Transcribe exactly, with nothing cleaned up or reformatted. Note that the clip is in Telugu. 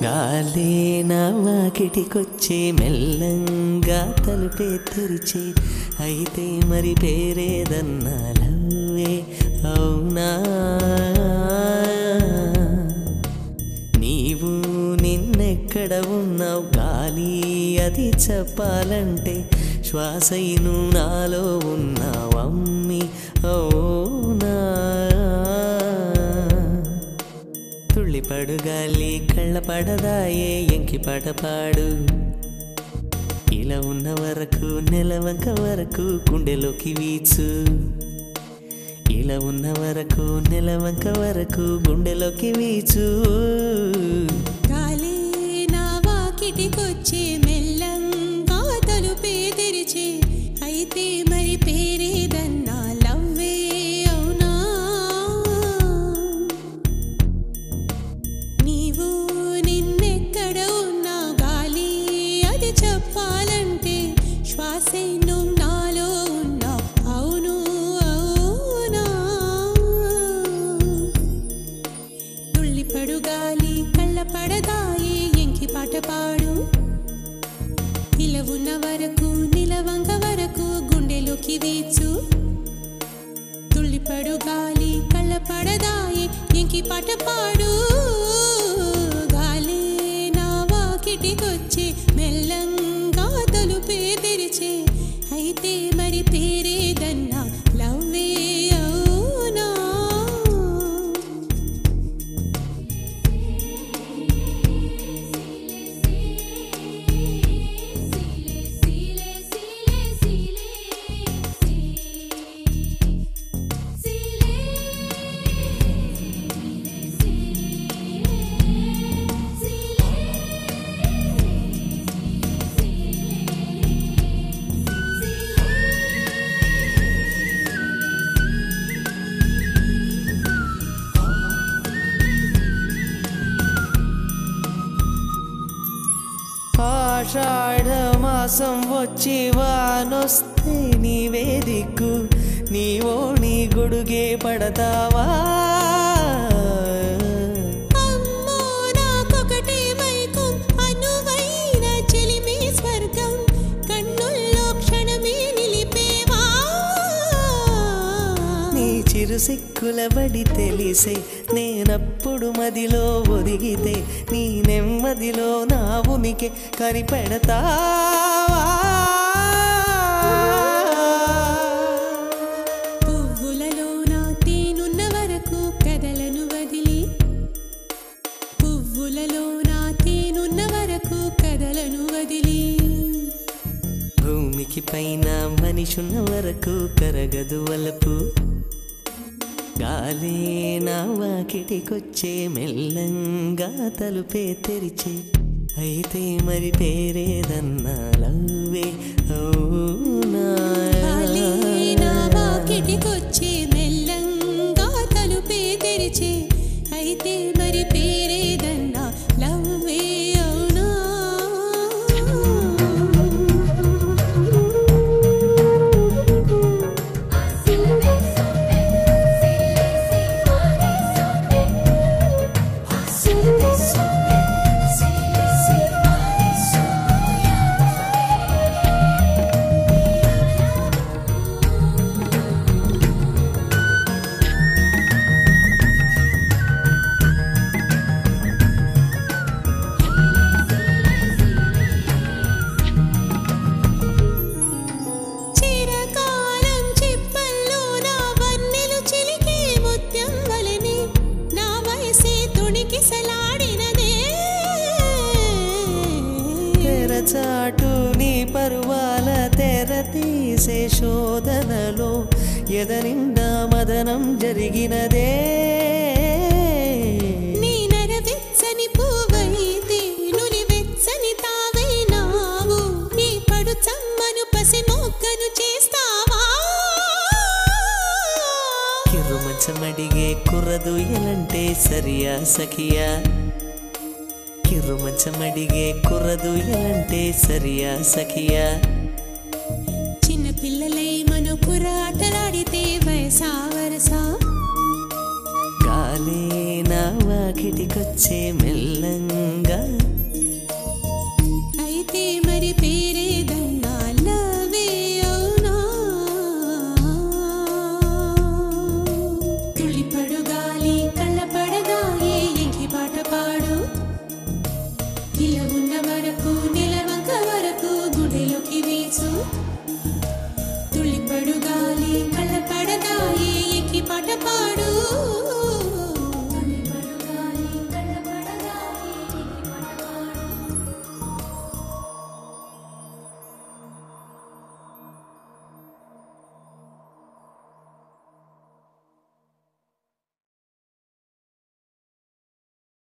గాలే నా వాకిటికొచ్చే మెల్లంగా తలుపే తెరిచే అయితే మరి పేరేదన్నా లవ్వే అవునా నీవు నిన్నెక్కడ ఉన్నావు గాలి అది చెప్పాలంటే శ్వాసైను నాలో ఉన్నావమ్మి అవునా తుళ్ళిపడు గాలి కళ్ళ పడదాయే ఎంకి పాట పాడు ఇలా ఉన్న వరకు నెలవంక వరకు గుండెలోకి వీచు ఇలా ఉన్న వరకు నెలవంక వరకు గుండెలోకి వీచు గాలి నా వాకిటికొచ్చే మెల్లంగా తలుపే తెరిచే అయితే మరి పేరేదన్నా లవ్వే అవునా నీవు నిన్నెక్కడ ఉన్నా గాలి అది చెప్పాలంటే శ్వాసే నువ్వు నాలో ఉన్నా అవును అవునా తుళ్ళిపడు గాలి కళ్ళ పడదాయి ఎంకి పాట పాడు ఇలా ఉన్న వరకు నిలవంక వరకు గుండెలోకి వీచు తుళ్ళిపడు గాలి కళ్ళ పడదాయి ఎంకి పాట పాడు గాలి నా వాకిటికొచ్చే మెల్లంగా తలుపే తెరిచే అయితే మరి పేరేదన్నా లవ్వే అవునా ఆషాఢ మాసం వచ్చి వానొస్తే నీవే దిక్కు నీవో నీ గొడుగే పడతావా అమ్మో నాకొకటే మైకం అనువైన చెలిమి స్వర్గం కన్నుల్లో క్షణమే నిలిపేవా నీ చిరు సిక్కుల బడి తెలిసే నేనప్పుడు మదిలో ఒదిగితే నీ నెమ్మదిలో నా ఉనికి కరిపెడతావా పువ్వులలో నా తేనున్న వరకు కదలను వదిలి పువ్వులలో నా తేనున్న వరకు కదలను వదిలి భూమికి పైన మనిషున్న వరకు కరగదు వలపు గాలే నా వాకిటికొచ్చే మెల్లంగా తలుపే తెరిచే అయితే మరి పేరేదన్నా లవ్వే అవునా గాలి నా వాకిటికొచ్చే మెల్లంగా తలుపే తెరిచే అయితే మరి పేరేదన్నా లవ్వే అవునా చిరకాలం చిప్పల్లో నా వన్నెలు చిలికే ముత్యం వలెనే నా వయసే తొణికిసలాడినదే తెరచాటు నీ పరువాల తెర తీసే శోధనలో ఎదనిండా మదనం జరిగినదే నీ నరవెచ్చని పువ్వైతే నులి వెచ్చని తావైనావు నీ పడు చమ్మను పసి మొగ్గను చేస్తావా కిరు మంచమడిగే కుర్రదు ఎలంటే సరియా సఖియా కిరు మంచమడిగే కుర్రదు ఎలంటే సరియా సఖియా చిన్న పిల్లలై మనకుర ఆటలాడితే వయసా వరసా గాలే నా వాకిటికొచ్చే మెల్లంగా